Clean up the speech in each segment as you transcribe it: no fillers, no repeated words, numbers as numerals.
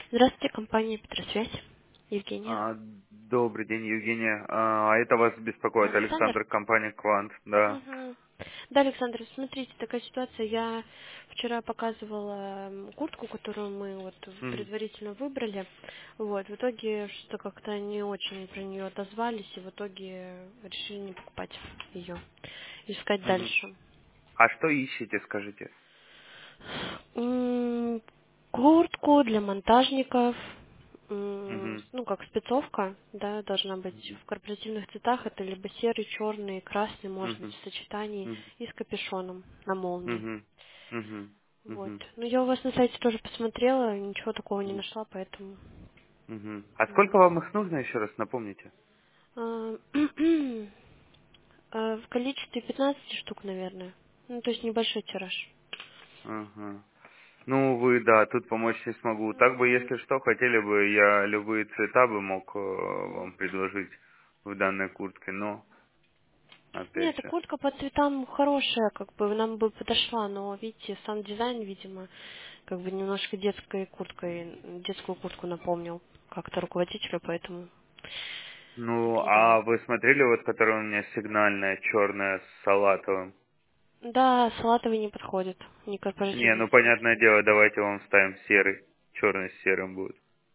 Здравствуйте, компания Петросвязь. Евгения. Добрый день, Евгения. Это вас беспокоит Александр? Александр, компания Квант, да. Мгм. Да, Александр, смотрите, такая ситуация. Я вчера показывала куртку, которую мы вот Мгм, предварительно выбрали. Вот, в итоге что-то как-то не очень про нее отозвались, и в итоге решили не покупать ее. Искать мгм. дальше. А что ищете, скажите? М, Куртку для монтажников, Мгм, ну, как спецовка, да, должна быть мгм, в корпоративных цветах. Это либо серый, черный, красный, может быть, мгм, в сочетании, мгм, и с капюшоном на молнии. мгм, мгм, Вот. мгм, Ну, я у вас на сайте тоже посмотрела, ничего такого не мгм, нашла, поэтому... мгм. А сколько Вот. вам их нужно, еще раз напомните? А, В количестве 15 штук, наверное. Ну, то есть небольшой тираж. Ага. Ну, вы, да, тут помочь не смогу. Так бы, если что, хотели бы, я любые цвета бы мог вам предложить в данной куртке, но, опять Нет, эта же. куртка по цветам хорошая, как бы нам бы подошла, но видите, сам дизайн, видимо, как бы немножко детскую куртку напомнил как-то руководителю, поэтому Ну, не знаю. а вы смотрели вот, которая у меня сигнальная, черная с салатовым? Да, салатовый не подходит, не Не, корпоративный ну цвет. понятное дело, давайте вам ставим серый. Черный с серым будет.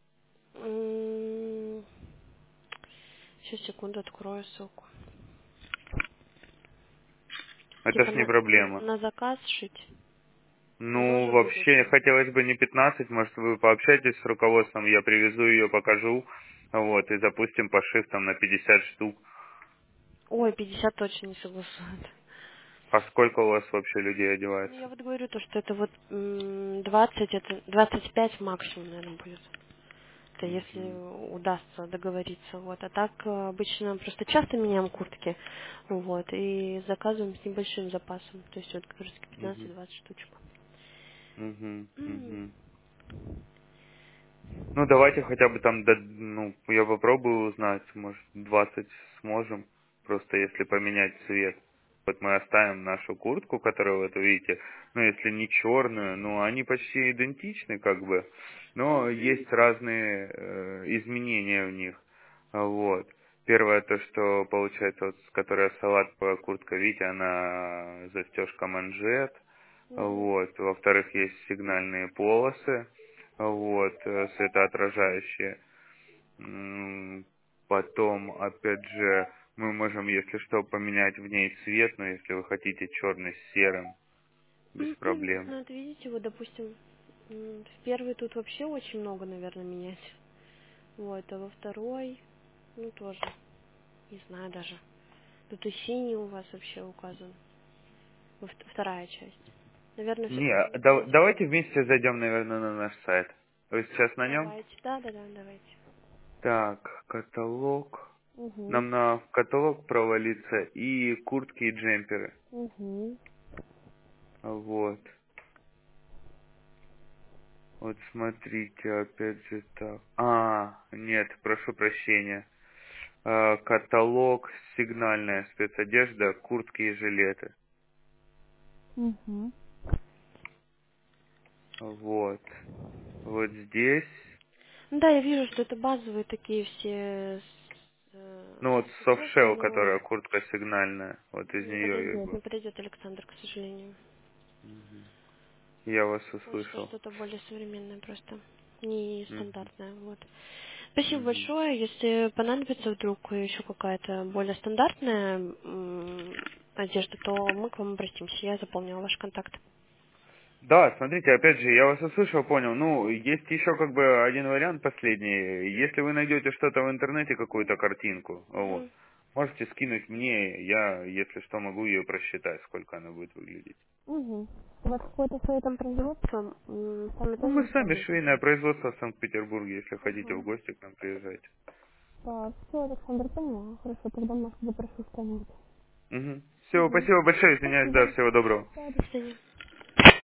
Сейчас, секунду, открою ссылку. Это Типа ж не на проблема. на заказ шить. Ну, Дороже будет вообще, очень. хотелось бы не 15, может, вы пообщаетесь с руководством, я привезу ее, покажу, вот, и запустим пошив там на 50 штук. Ой, 50 точно не согласует. А сколько у вас вообще людей Ну, я одевается? вот говорю то, что это вот 20, это 25 максимум, наверное, будет. Это если Мгм, удастся договориться. Вот. А так обычно просто часто меняем куртки. Вот. И заказываем с небольшим запасом. То есть вот как раз мгм, 15-20 штучек. мгм, М. мгм. Ну, давайте хотя бы там, ну, я попробую узнать, может, 20 сможем, просто если поменять цвет. Вот мы оставим нашу куртку, которую вот вы видите, ну, если не черную, ну, они почти идентичны, как бы, но есть разные изменения в них. Вот. Первое то, что получается, вот, с которой салат по куртка, видите, она застежка манжет, Мгм. вот. Во-вторых, есть сигнальные полосы, вот, светоотражающие. Потом, опять же, мы можем, если что, поменять в ней цвет, но если вы хотите черный с серым, без проблем. Ну, вот видите, вот, допустим, в первый тут вообще очень много, наверное, менять. Вот, а во второй, ну, тоже, не знаю даже. Тут и синий у вас вообще указан. Вторая часть. Наверное, Не, все-таки выберите. давайте вместе зайдем, наверное, на наш сайт. Вы сейчас на нем? Давайте. Да, давайте. Так, каталог. Угу. Нам на в каталог провалиться и куртки, и джемперы. Угу. Вот. Вот смотрите, опять же так. Нет, прошу прощения. Каталог, сигнальная спецодежда, куртки и жилеты. Угу. Вот. Вот здесь. Ну да, я вижу, что это базовые такие все Ну вот soft спецовки, shell, но которая куртка сигнальная. Вот из не нее я подойдет. бы. Не подойдет Александр, к сожалению. Мгм. Я вас Хочется услышал. что-то более современное просто. Не Мгм. стандартное, вот. Спасибо Мгм. большое. Если понадобится вдруг еще какая-то более стандартная одежда, то мы к вам обратимся. Я заполнила ваш контакт. Да, смотрите, опять же, я вас услышал, понял. Ну, есть еще как бы один вариант последний. Если вы найдете что-то в интернете, какую-то картинку, вот, Мгм. можете скинуть мне, я, если что, могу ее просчитать, сколько она будет выглядеть. Угу. У вас какое-то свое там производство, сами Ну, тоже мы сами изготавливаете? швейное производство в Санкт-Петербурге, если хотите в Угу. гости к нам приезжайте. Так, все, Александр, поняла. Хорошо, тогда, может, запрошу что-нибудь. Угу. Все, Угу. спасибо большое, извиняюсь, да, Спасибо. всего доброго. Да, до свидания.